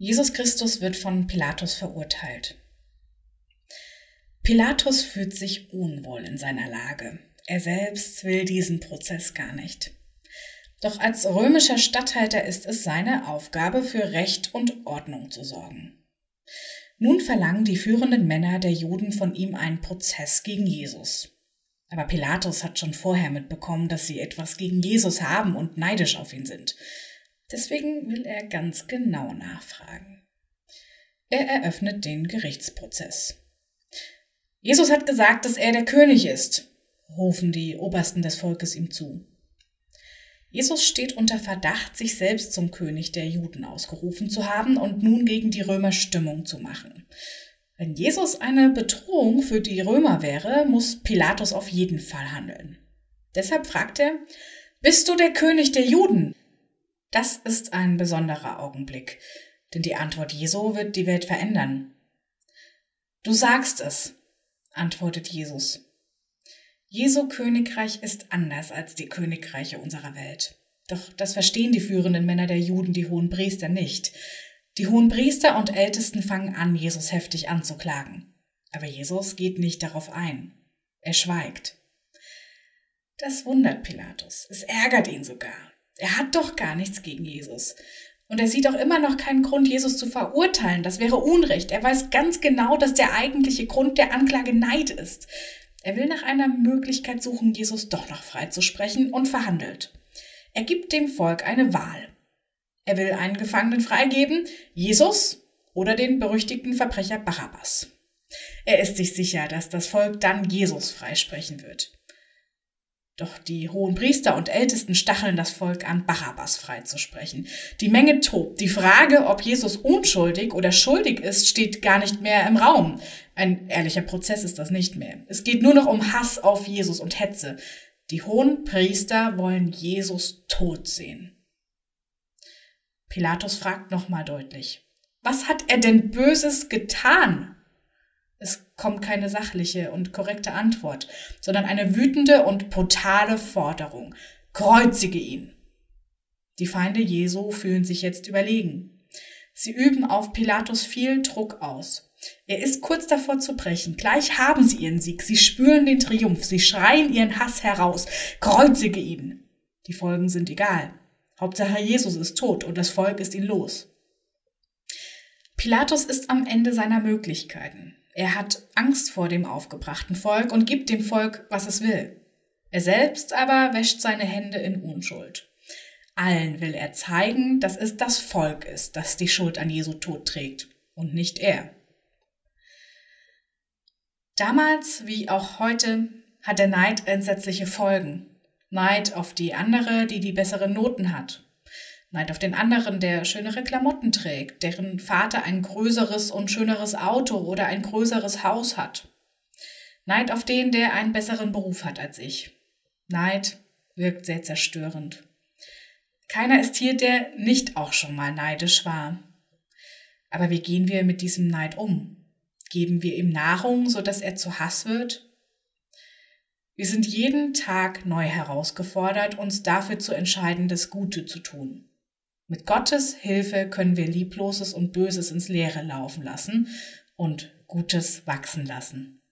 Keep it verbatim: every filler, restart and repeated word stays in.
Jesus Christus wird von Pilatus verurteilt. Pilatus fühlt sich unwohl in seiner Lage. Er selbst will diesen Prozess gar nicht. Doch als römischer Statthalter ist es seine Aufgabe, für Recht und Ordnung zu sorgen. Nun verlangen die führenden Männer der Juden von ihm einen Prozess gegen Jesus. Aber Pilatus hat schon vorher mitbekommen, dass sie etwas gegen Jesus haben und neidisch auf ihn sind. Deswegen will er ganz genau nachfragen. Er eröffnet den Gerichtsprozess. Jesus hat gesagt, dass er der König ist, rufen die Obersten des Volkes ihm zu. Jesus steht unter Verdacht, sich selbst zum König der Juden ausgerufen zu haben und nun gegen die Römer Stimmung zu machen. Wenn Jesus eine Bedrohung für die Römer wäre, muss Pilatus auf jeden Fall handeln. Deshalb fragt er: Bist du der König der Juden? Das ist ein besonderer Augenblick, denn die Antwort Jesu wird die Welt verändern. Du sagst es, antwortet Jesus. Jesu Königreich ist anders als die Königreiche unserer Welt. Doch das verstehen die führenden Männer der Juden, die Hohenpriester, nicht. Die Hohenpriester und Ältesten fangen an, Jesus heftig anzuklagen. Aber Jesus geht nicht darauf ein. Er schweigt. Das wundert Pilatus. Es ärgert ihn sogar. Er hat doch gar nichts gegen Jesus. Und er sieht auch immer noch keinen Grund, Jesus zu verurteilen. Das wäre Unrecht. Er weiß ganz genau, dass der eigentliche Grund der Anklage Neid ist. Er will nach einer Möglichkeit suchen, Jesus doch noch freizusprechen und verhandelt. Er gibt dem Volk eine Wahl. Er will einen Gefangenen freigeben, Jesus oder den berüchtigten Verbrecher Barabbas. Er ist sich sicher, dass das Volk dann Jesus freisprechen wird. Doch die Hohenpriester und Ältesten stacheln das Volk an, Barabbas freizusprechen. Die Menge tobt. Die Frage, ob Jesus unschuldig oder schuldig ist, steht gar nicht mehr im Raum. Ein ehrlicher Prozess ist das nicht mehr. Es geht nur noch um Hass auf Jesus und Hetze. Die Hohenpriester wollen Jesus tot sehen. Pilatus fragt nochmal deutlich: Was hat er denn Böses getan? Es kommt keine sachliche und korrekte Antwort, sondern eine wütende und brutale Forderung. Kreuzige ihn! Die Feinde Jesu fühlen sich jetzt überlegen. Sie üben auf Pilatus viel Druck aus. Er ist kurz davor zu brechen. Gleich haben sie ihren Sieg. Sie spüren den Triumph. Sie schreien ihren Hass heraus. Kreuzige ihn! Die Folgen sind egal. Hauptsache Jesus ist tot und das Volk ist ihn los. Pilatus ist am Ende seiner Möglichkeiten. Er hat Angst vor dem aufgebrachten Volk und gibt dem Volk, was es will. Er selbst aber wäscht seine Hände in Unschuld. Allen will er zeigen, dass es das Volk ist, das die Schuld an Jesu Tod trägt und nicht er. Damals wie auch heute hat der Neid entsetzliche Folgen. Neid auf die andere, die die besseren Noten hat. Neid auf den anderen, der schönere Klamotten trägt, deren Vater ein größeres und schöneres Auto oder ein größeres Haus hat. Neid auf den, der einen besseren Beruf hat als ich. Neid wirkt sehr zerstörend. Keiner ist hier, der nicht auch schon mal neidisch war. Aber wie gehen wir mit diesem Neid um? Geben wir ihm Nahrung, sodass er zu Hass wird? Wir sind jeden Tag neu herausgefordert, uns dafür zu entscheiden, das Gute zu tun. Mit Gottes Hilfe können wir Liebloses und Böses ins Leere laufen lassen und Gutes wachsen lassen.